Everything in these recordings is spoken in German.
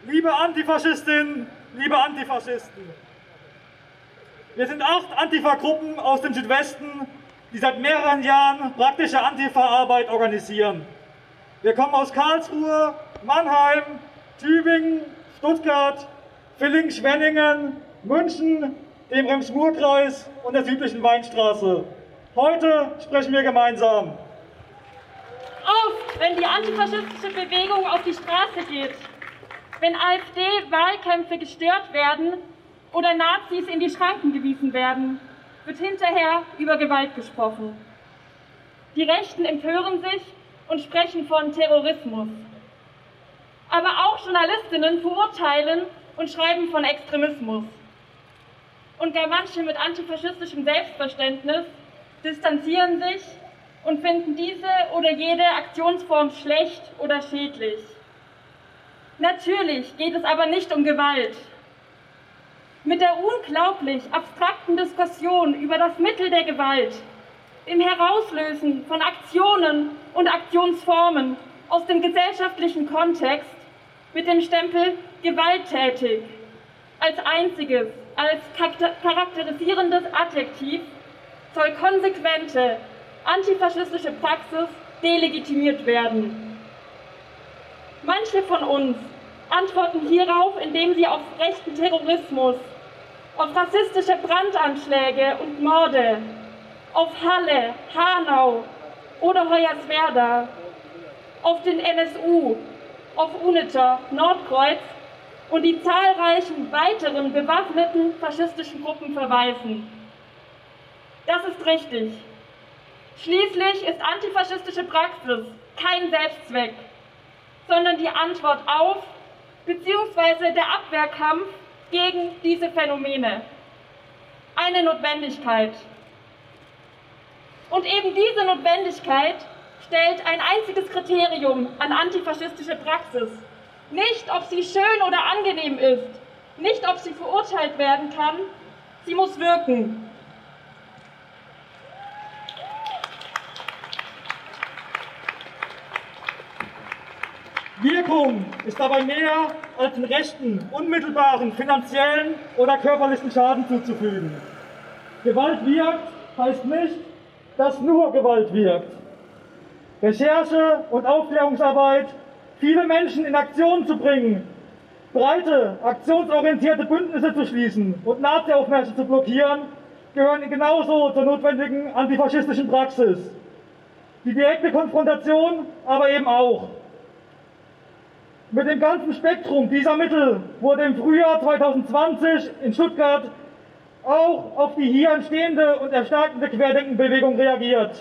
Liebe Antifaschistinnen, liebe Antifaschisten, wir sind 8 Antifa-Gruppen aus dem Südwesten, die seit mehreren Jahren praktische Antifa-Arbeit organisieren. Wir kommen aus Karlsruhe, Mannheim, Tübingen, Stuttgart, Villingen-Schwenningen, München, dem Rems-Murr-Kreis und der südlichen Weinstraße. Heute sprechen wir gemeinsam. Auf, wenn die antifaschistische Bewegung auf die Straße geht, wenn AfD-Wahlkämpfe gestört werden oder Nazis in die Schranken gewiesen werden, wird hinterher über Gewalt gesprochen. Die Rechten empören sich und sprechen von Terrorismus. Aber auch Journalistinnen verurteilen und schreiben von Extremismus. Und gar manche mit antifaschistischem Selbstverständnis distanzieren sich und finden diese oder jede Aktionsform schlecht oder schädlich. Natürlich geht es aber nicht um Gewalt. Mit der unglaublich abstrakten Diskussion über das Mittel der Gewalt, im Herauslösen von Aktionen und Aktionsformen aus dem gesellschaftlichen Kontext mit dem Stempel gewalttätig als einziges, als charakterisierendes Adjektiv soll konsequente antifaschistische Praxis delegitimiert werden. Manche von uns antworten hierauf, indem sie auf rechten Terrorismus, auf rassistische Brandanschläge und Morde, auf Halle, Hanau oder Hoyerswerda, auf den NSU, auf UNITA, Nordkreuz und die zahlreichen weiteren bewaffneten faschistischen Gruppen verweisen. Das ist richtig. Schließlich ist antifaschistische Praxis kein Selbstzweck, sondern die Antwort auf bzw. der Abwehrkampf gegen diese Phänomene. Eine Notwendigkeit. Und eben diese Notwendigkeit stellt ein einziges Kriterium an antifaschistische Praxis. Nicht, ob sie schön oder angenehm ist, nicht, ob sie verurteilt werden kann, sie muss wirken. Wirkung ist dabei mehr als den rechten, unmittelbaren, finanziellen oder körperlichen Schaden zuzufügen. Gewalt wirkt heißt nicht, dass nur Gewalt wirkt. Recherche und Aufklärungsarbeit, viele Menschen in Aktion zu bringen, breite, aktionsorientierte Bündnisse zu schließen und Nazi-Aufmärsche zu blockieren, gehören genauso zur notwendigen antifaschistischen Praxis. Die direkte Konfrontation aber eben auch. Mit dem ganzen Spektrum dieser Mittel wurde im Frühjahr 2020 in Stuttgart auch auf die hier entstehende und erstarkende Querdenkenbewegung reagiert.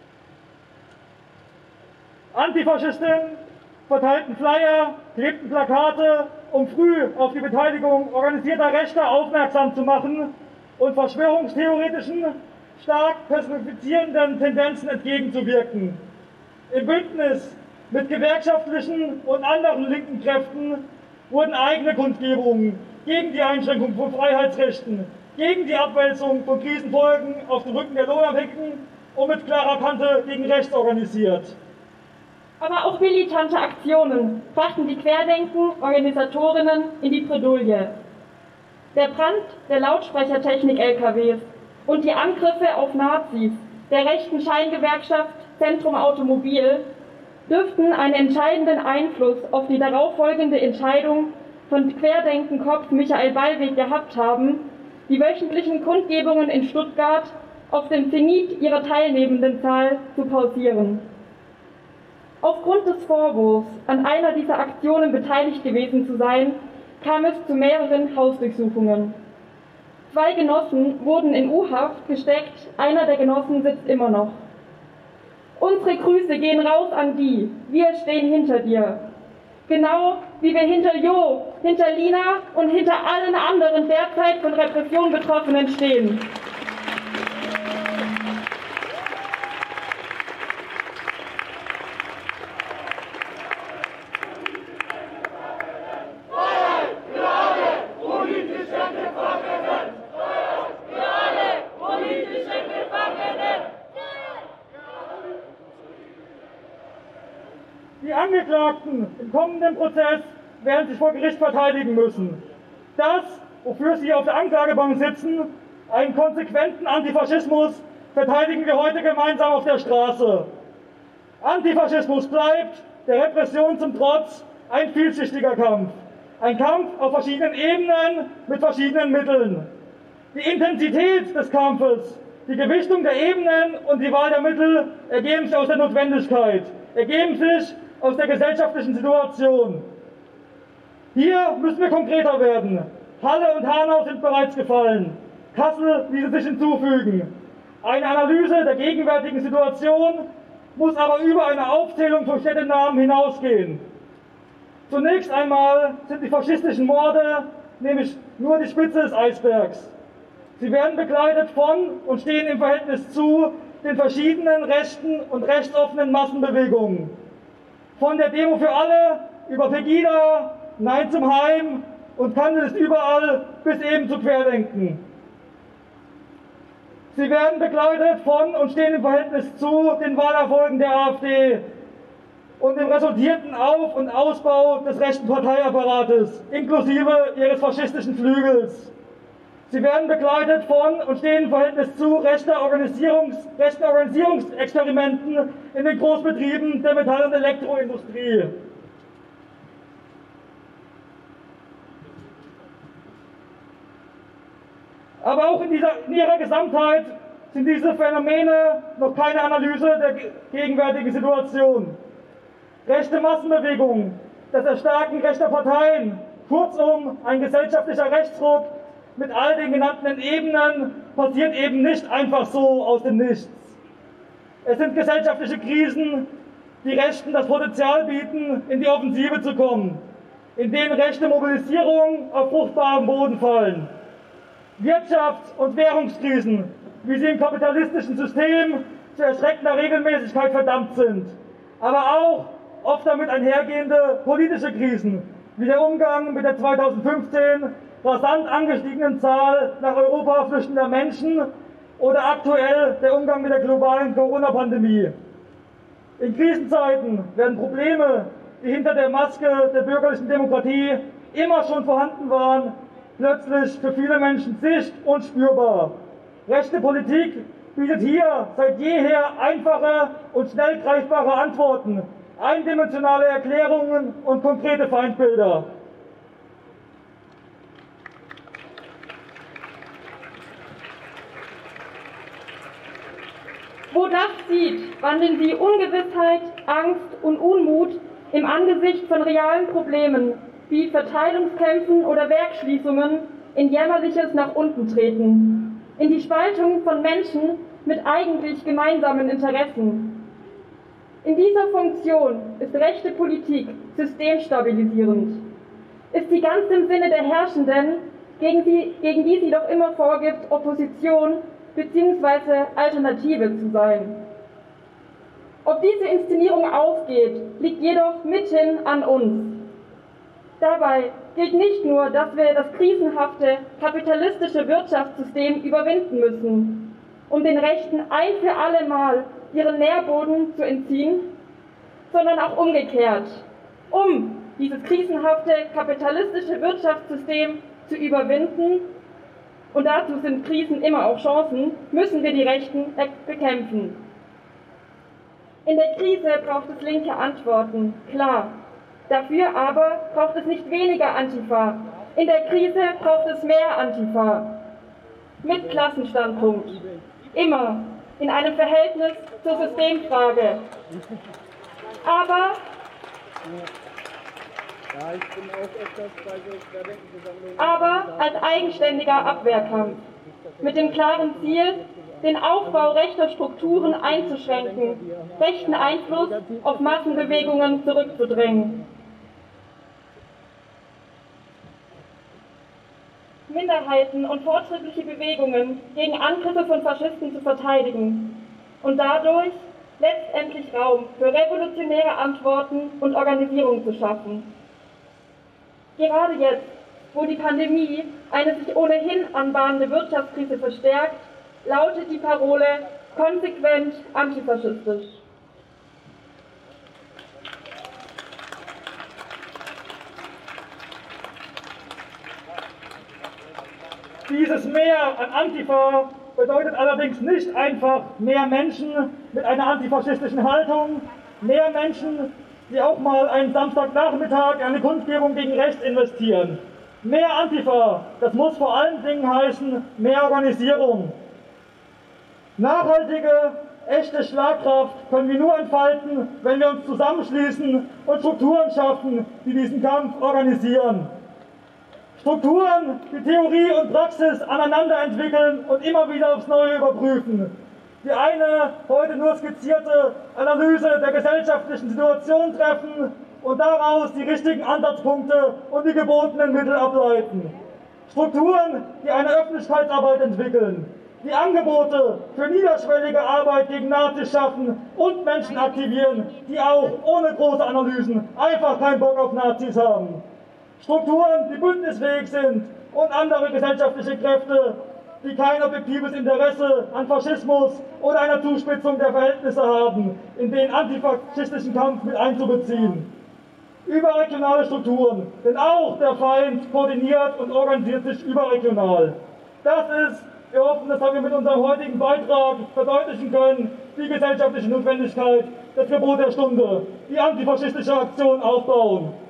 Antifaschisten verteilten Flyer, klebten Plakate, um früh auf die Beteiligung organisierter Rechter aufmerksam zu machen und verschwörungstheoretischen, stark personifizierenden Tendenzen entgegenzuwirken. Im Bündnis mit gewerkschaftlichen und anderen linken Kräften wurden eigene Kundgebungen gegen die Einschränkung von Freiheitsrechten, gegen die Abwälzung von Krisenfolgen auf den Rücken der Lohnabhängigen und mit klarer Kante gegen rechts organisiert. Aber auch militante Aktionen brachten die Querdenken-Organisatorinnen in die Bredouille. Der Brand der Lautsprechertechnik-LKWs und die Angriffe auf Nazis der rechten Scheingewerkschaft Zentrum Automobil dürften einen entscheidenden Einfluss auf die darauffolgende Entscheidung von Querdenken-Kopf Michael Ballweg gehabt haben, die wöchentlichen Kundgebungen in Stuttgart auf dem Zenit ihrer Teilnehmendenzahl zu pausieren. Aufgrund des Vorwurfs, an einer dieser Aktionen beteiligt gewesen zu sein, kam es zu mehreren Hausdurchsuchungen. 2 Genossen wurden in U-Haft gesteckt, einer der Genossen sitzt immer noch. Unsere Grüße gehen raus an die. Wir stehen hinter dir. Genau wie wir hinter Jo, hinter Lina und hinter allen anderen derzeit von Repression Betroffenen stehen. Die Angeklagten im kommenden Prozess werden sich vor Gericht verteidigen müssen. Das, wofür sie auf der Anklagebank sitzen, einen konsequenten Antifaschismus, verteidigen wir heute gemeinsam auf der Straße. Antifaschismus bleibt, der Repression zum Trotz, ein vielschichtiger Kampf. Ein Kampf auf verschiedenen Ebenen mit verschiedenen Mitteln. Die Intensität des Kampfes, die Gewichtung der Ebenen und die Wahl der Mittel ergeben sich aus der Notwendigkeit, ergeben sich aus der gesellschaftlichen Situation. Hier müssen wir konkreter werden. Halle und Hanau sind bereits gefallen. Kassel ließe sich hinzufügen. Eine Analyse der gegenwärtigen Situation muss aber über eine Aufzählung von Städtenamen hinausgehen. Zunächst einmal sind die faschistischen Morde nämlich nur die Spitze des Eisbergs. Sie werden begleitet von und stehen im Verhältnis zu den verschiedenen rechten und rechtsoffenen Massenbewegungen. Von der Demo für alle über Pegida, Nein zum Heim und Kandel ist überall bis eben zu Querdenken. Sie werden begleitet von und stehen im Verhältnis zu den Wahlerfolgen der AfD und dem resultierten Auf- und Ausbau des rechten Parteiapparates, inklusive ihres faschistischen Flügels. Sie werden begleitet von und stehen im Verhältnis zu rechten Organisierungsexperimenten in den Großbetrieben der Metall- und Elektroindustrie. Aber auch in ihrer Gesamtheit sind diese Phänomene noch keine Analyse der gegenwärtigen Situation. Rechte Massenbewegungen, das Erstarken rechter Parteien, kurzum ein gesellschaftlicher Rechtsruck mit all den genannten Ebenen passiert eben nicht einfach so aus dem Nichts. Es sind gesellschaftliche Krisen, die Rechten das Potenzial bieten, in die Offensive zu kommen, in denen rechte Mobilisierungen auf fruchtbarem Boden fallen. Wirtschafts- und Währungskrisen, wie sie im kapitalistischen System zu erschreckender Regelmäßigkeit verdammt sind. Aber auch oft damit einhergehende politische Krisen, wie der Umgang mit der 2015 rasant angestiegenen Zahl nach Europa flüchtender Menschen oder aktuell der Umgang mit der globalen Corona-Pandemie. In Krisenzeiten werden Probleme, die hinter der Maske der bürgerlichen Demokratie immer schon vorhanden waren, plötzlich für viele Menschen sicht- und spürbar. Rechte Politik bietet hier seit jeher einfache und schnell greifbare Antworten, eindimensionale Erklärungen und konkrete Feindbilder. Wo das sieht, wandeln sie Ungewissheit, Angst und Unmut im Angesicht von realen Problemen wie Verteilungskämpfen oder Werksschließungen in jämmerliches nach unten treten, in die Spaltung von Menschen mit eigentlich gemeinsamen Interessen. In dieser Funktion ist rechte Politik systemstabilisierend, ist sie ganz im Sinne der Herrschenden, gegen die sie doch immer vorgibt, Opposition bzw. Alternative zu sein. Ob diese Inszenierung aufgeht, liegt jedoch mithin an uns. Dabei gilt nicht nur, dass wir das krisenhafte kapitalistische Wirtschaftssystem überwinden müssen, um den Rechten ein für alle Mal ihren Nährboden zu entziehen, sondern auch umgekehrt. Um dieses krisenhafte kapitalistische Wirtschaftssystem zu überwinden, und dazu sind Krisen immer auch Chancen, müssen wir die Rechten bekämpfen. In der Krise braucht es linke Antworten, klar. Dafür aber braucht es nicht weniger Antifa. In der Krise braucht es mehr Antifa. Mit Klassenstandpunkt. Immer in einem Verhältnis zur Systemfrage. Aber als eigenständiger Abwehrkampf. Mit dem klaren Ziel, den Aufbau rechter Strukturen einzuschränken, rechten Einfluss auf Massenbewegungen zurückzudrängen. Minderheiten und fortschrittliche Bewegungen gegen Angriffe von Faschisten zu verteidigen und dadurch letztendlich Raum für revolutionäre Antworten und Organisierung zu schaffen. Gerade jetzt, wo die Pandemie eine sich ohnehin anbahnende Wirtschaftskrise verstärkt, lautet die Parole konsequent antifaschistisch. Dieses Mehr an Antifa bedeutet allerdings nicht einfach mehr Menschen mit einer antifaschistischen Haltung, mehr Menschen, die auch mal einen Samstagnachmittag in eine Kundgebung gegen rechts investieren. Mehr Antifa, das muss vor allen Dingen heißen, mehr Organisierung. Nachhaltige, echte Schlagkraft können wir nur entfalten, wenn wir uns zusammenschließen und Strukturen schaffen, die diesen Kampf organisieren. Strukturen, die Theorie und Praxis aneinander entwickeln und immer wieder aufs Neue überprüfen. Die eine heute nur skizzierte Analyse der gesellschaftlichen Situation treffen und daraus die richtigen Ansatzpunkte und die gebotenen Mittel ableiten. Strukturen, die eine Öffentlichkeitsarbeit entwickeln, die Angebote für niederschwellige Arbeit gegen Nazis schaffen und Menschen aktivieren, die auch ohne große Analysen einfach keinen Bock auf Nazis haben. Strukturen, die bündnisfähig sind und andere gesellschaftliche Kräfte, die kein objektives Interesse an Faschismus oder einer Zuspitzung der Verhältnisse haben, in den antifaschistischen Kampf mit einzubeziehen. Überregionale Strukturen, denn auch der Feind koordiniert und organisiert sich überregional. Das ist, wir hoffen, das haben wir mit unserem heutigen Beitrag verdeutlichen können, die gesellschaftliche Notwendigkeit, das Gebot der Stunde, die antifaschistische Aktion aufbauen.